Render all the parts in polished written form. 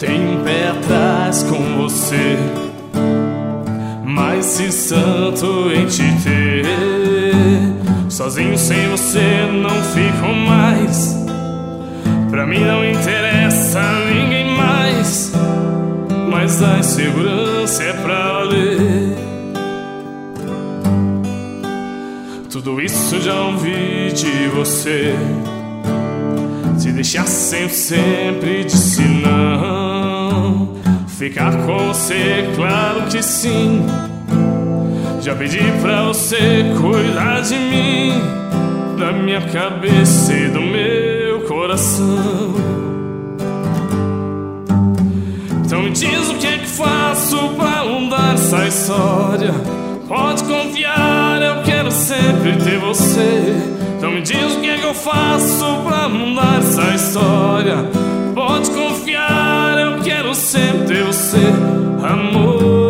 Tenho um pé atrás com você, mas se santo em te ter. Sozinho sem você não fico mais. Pra mim não interessa ninguém mais, mas a insegurança é pra ler. Tudo isso já ouvi de você. Se deixar sempre disse não. Ficar com você, claro que sim. Já pedi pra você cuidar de mim, da minha cabeça e do meu coração. Então me diz o que é que faço pra mudar essa história. Pode confiar, eu quero sempre ter você. Então me diz o que é que eu faço pra mudar essa história. Pode confiar, eu quero sempre ter você, amor.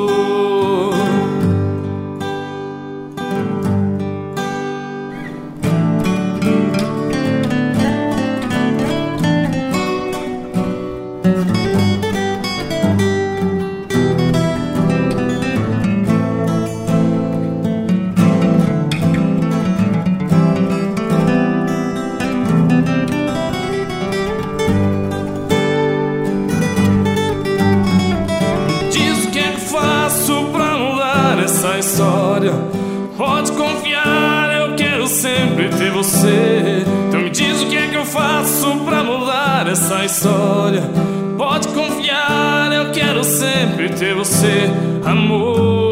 Essa história, pode confiar, eu quero sempre ter você. Então me diz o que é que eu faço pra mudar essa história. Pode confiar, eu quero sempre ter você, amor.